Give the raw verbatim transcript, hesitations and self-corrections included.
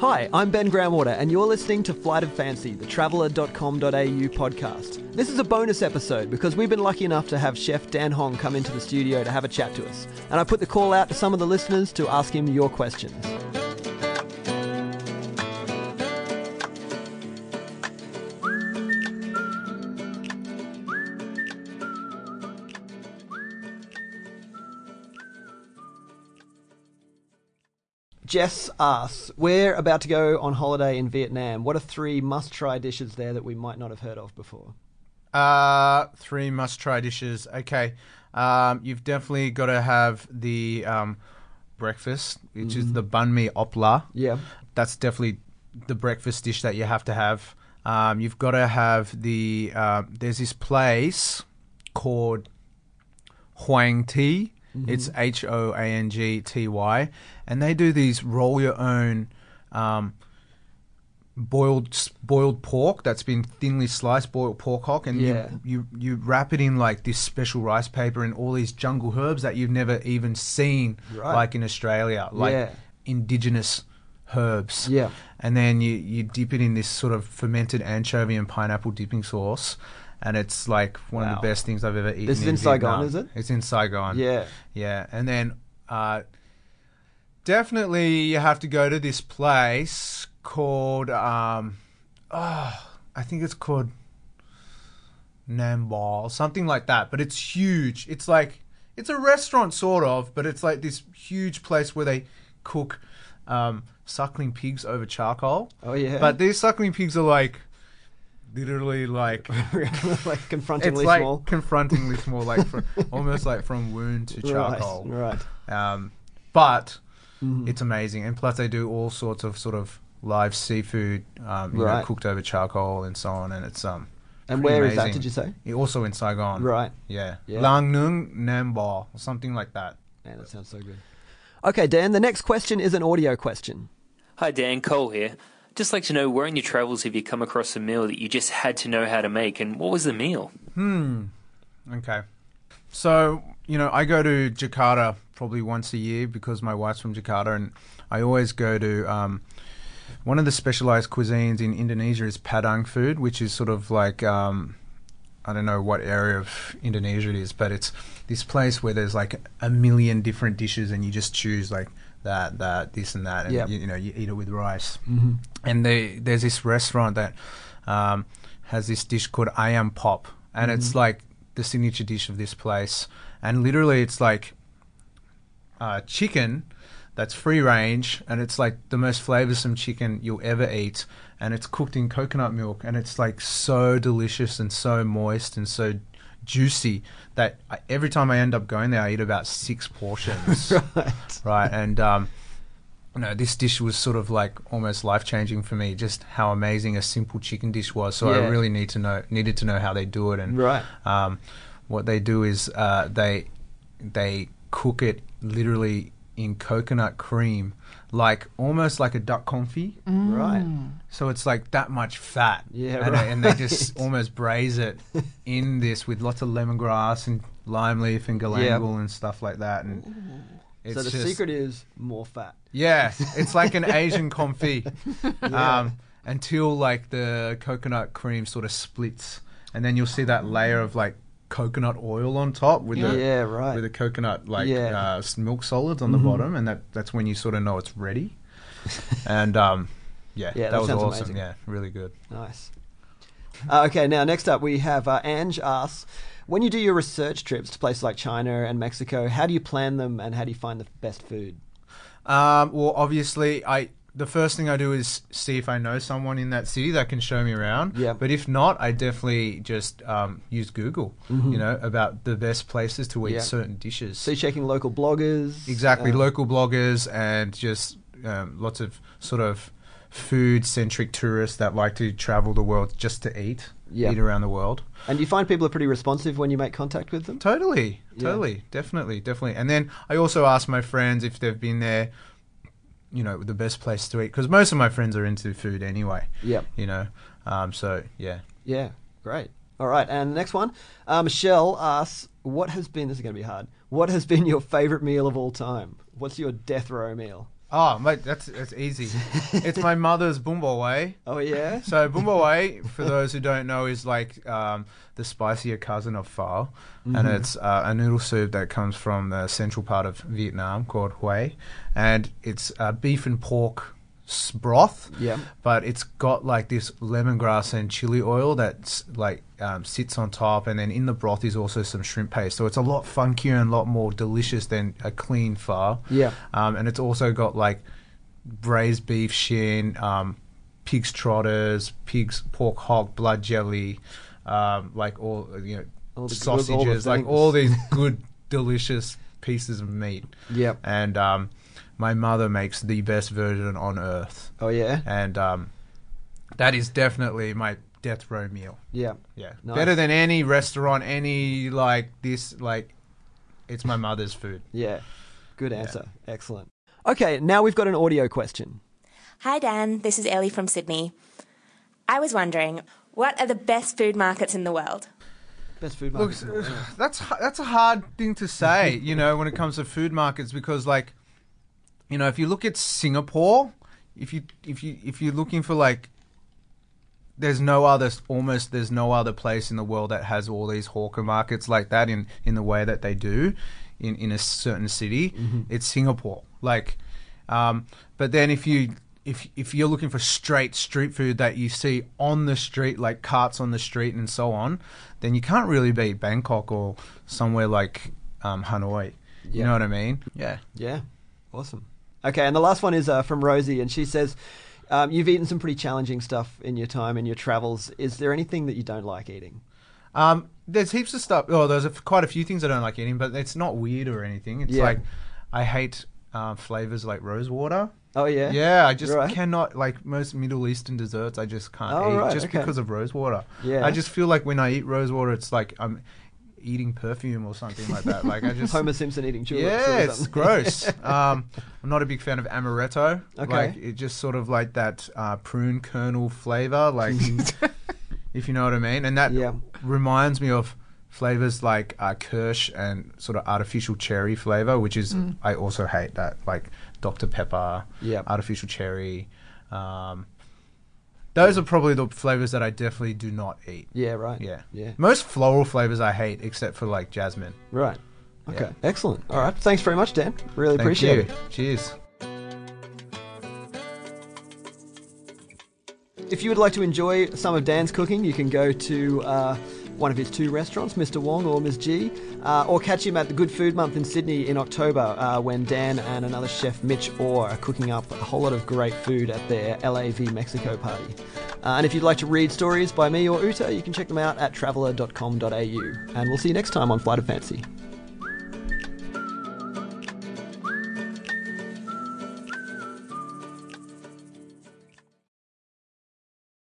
Hi, I'm Ben Groundwater, and you're listening to Flight of Fancy, the traveller dot com dot a u podcast. This is a bonus episode because we've been lucky enough to have Chef Dan Hong come into the studio to have a chat to us. And I put the call out to some of the listeners to ask him your questions. Jess asks, we're about to go on holiday in Vietnam. What are three must-try dishes there that we might not have heard of before? Uh, three must-try dishes. Okay. Um, you've definitely got to have the um, breakfast, which mm. is the banh mi opla. Yeah. That's definitely the breakfast dish that you have to have. Um, you've got to have the... Uh, there's this place called Hoang Thi. Mm-hmm. It's H O A N G T Y, and they do these roll your own um, boiled boiled pork that's been thinly sliced, boiled pork hock, and yeah. you, you you wrap it in like this special rice paper and all these jungle herbs that you've never even seen, right. like in Australia, like yeah. indigenous herbs. Yeah, and then you you dip it in this sort of fermented anchovy and pineapple dipping sauce. And it's like one wow. of the best things I've ever eaten. This is in, in Vietnam. Saigon, is it? It's in Saigon. Yeah. Yeah. And then uh, definitely you have to go to this place called, um, oh, I think it's called Nam Ball, something like that. But it's huge. It's like, it's a restaurant sort of, but it's like this huge place where they cook um, suckling pigs over charcoal. Oh, yeah. But these suckling pigs are like, literally like like confrontingly it's like small confrontingly small like from, almost like from wound to charcoal, right, right. Um, but mm. it's amazing, and plus they do all sorts of sort of live seafood um, you right. know, cooked over charcoal and so on, and it's um and where amazing. Is that, did you say? Also in Saigon, right? Yeah, yeah. Lang Nung Nam Ba or something like that. Man, that sounds so good. Okay, Dan, the next question is an audio question. Hi Dan, Cole here. Just like to know, where in your travels have you come across a meal that you just had to know how to make, and what was the meal? Hmm. Okay. So, you know, I go to Jakarta probably once a year because my wife's from Jakarta, and I always go to um, one of the specialized cuisines in Indonesia is Padang food, which is sort of like, um, I don't know what area of Indonesia it is, but it's this place where there's like a million different dishes and you just choose like that, that, this and that, and yep. you, you know, you eat it with rice. Mm-hmm. And they, there's this restaurant that um, has this dish called Ayam Pop, and mm-hmm. it's like the signature dish of this place. And literally it's like uh, chicken that's free range, and it's like the most flavoursome chicken you'll ever eat, and it's cooked in coconut milk, and it's like so delicious and so moist and so juicy that I, every time I end up going there, I eat about six portions. right. Right. And, um, you know, this dish was sort of like almost life-changing for me, just how amazing a simple chicken dish was. So yeah. I really need to know, needed to know how they do it. And right. um, what they do is uh, they they cook it literally in coconut cream, like almost like a duck confit. Mm. Right. So it's like that much fat. Yeah, and, right. and they just almost braise it in this with lots of lemongrass and lime leaf and galangal yep. and stuff like that. And it's so the just, secret is more fat. Yeah, it's like an Asian confit yeah. um, until like the coconut cream sort of splits, and then you'll see that layer of like coconut oil on top with yeah. the yeah, right. with the coconut like yeah. uh, milk solids on mm-hmm. the bottom, and that that's when you sort of know it's ready. and um, yeah, yeah, that, that was sounds awesome. amazing. Yeah, really good. Nice. Uh, okay, now next up we have uh, Ange asks, when you do your research trips to places like China and Mexico, how do you plan them and how do you find the best food? Um, well, obviously, I the first thing I do is see if I know someone in that city that can show me around. Yeah. But if not, I definitely just um, use Google, mm-hmm. you know, about the best places to eat yeah. certain dishes. So you're checking local bloggers? Exactly, uh, local bloggers and just um, lots of sort of food-centric tourists that like to travel the world just to eat, yeah. eat around the world. And you find people are pretty responsive when you make contact with them? Totally, totally, yeah. definitely, definitely. And then I also ask my friends if they've been there, you know, the best place to eat, because most of my friends are into food anyway. Yeah. You know, um, so yeah. Yeah, great. All right, and the next one, uh, Michelle asks, what has been, this is going to be hard, what has been your favourite meal of all time? What's your death row meal? Oh, mate, that's that's easy. It's my mother's bumbo way. Oh, yeah? So bumbo way, for those who don't know, is like um, the spicier cousin of pho, mm-hmm. and it's uh, a noodle soup that comes from the central part of Vietnam called Hue, and it's uh, beef and pork s- broth. Yeah. But it's got like this lemongrass and chili oil that's like um, sits on top, and then in the broth is also some shrimp paste. So it's a lot funkier and a lot more delicious than a clean pho. Yeah. Um, and it's also got like braised beef shin, um, pig's trotters, pig's pork hock, blood jelly, um, like all you know, all the, sausages, all the like all these good, delicious pieces of meat. Yep. And um, my mother makes the best version on earth. Oh, yeah? And um, that is definitely my death row meal. Yeah. Yeah. Nice. Better than any restaurant, any like this, like it's my mother's food. Yeah. Good answer. Yeah. Excellent. Okay, now we've got an audio question. Hi, Dan. This is Ellie from Sydney. I was wondering, what are the best food markets in the world? Best food Look, markets. that's that's a hard thing to say, you know, when it comes to food markets, because like, you know, if you look at Singapore, if you if you if you're looking for like, there's no other almost there's no other place in the world that has all these hawker markets like that in, in the way that they do in, in a certain city. Mm-hmm. It's Singapore. Like, um, but then if you if if you're looking for straight street food that you see on the street, like carts on the street and so on, then you can't really beat Bangkok or somewhere like um, Hanoi. You Yeah. know what I mean? Yeah. Yeah. Awesome. Okay, and the last one is uh, from Rosie, and she says, um, you've eaten some pretty challenging stuff in your time, in your travels. Is there anything that you don't like eating? Um, there's heaps of stuff. Oh, there's a, quite a few things I don't like eating, but it's not weird or anything. It's Yeah. like I hate uh, flavors like rose water. Oh, yeah? Yeah, I just Right. cannot, like most Middle Eastern desserts, I just can't Oh, eat right, just okay. because of rose water. Yeah. I just feel like when I eat rose water, it's like I'm eating perfume or something like that. Like I just Homer Simpson eating tulips. yeah, or it's something. gross. um, I'm not a big fan of amaretto. Okay. Like it just sort of like that uh, prune kernel flavor, like if you know what I mean. And that Yeah. reminds me of flavors like uh, Kirsch and sort of artificial cherry flavor, which is Mm. I also hate that, like Doctor Pepper, Yeah. artificial cherry. Um, those are probably the flavors that I definitely do not eat. Yeah, right. Yeah. Yeah. Most floral flavors I hate, except for like jasmine. Right. Okay. Yeah. Excellent. All right. Thanks very much, Dan. Really Thank appreciate you. it. Cheers. If you would like to enjoy some of Dan's cooking, you can go to uh, one of his two restaurants, Mister Wong or Miss G, uh, or catch him at the Good Food Month in Sydney in October uh, when Dan and another chef, Mitch Orr, are cooking up a whole lot of great food at their L A V Mexico party. Uh, and if you'd like to read stories by me or Uta, you can check them out at traveller dot com dot a u. And we'll see you next time on Flight of Fancy.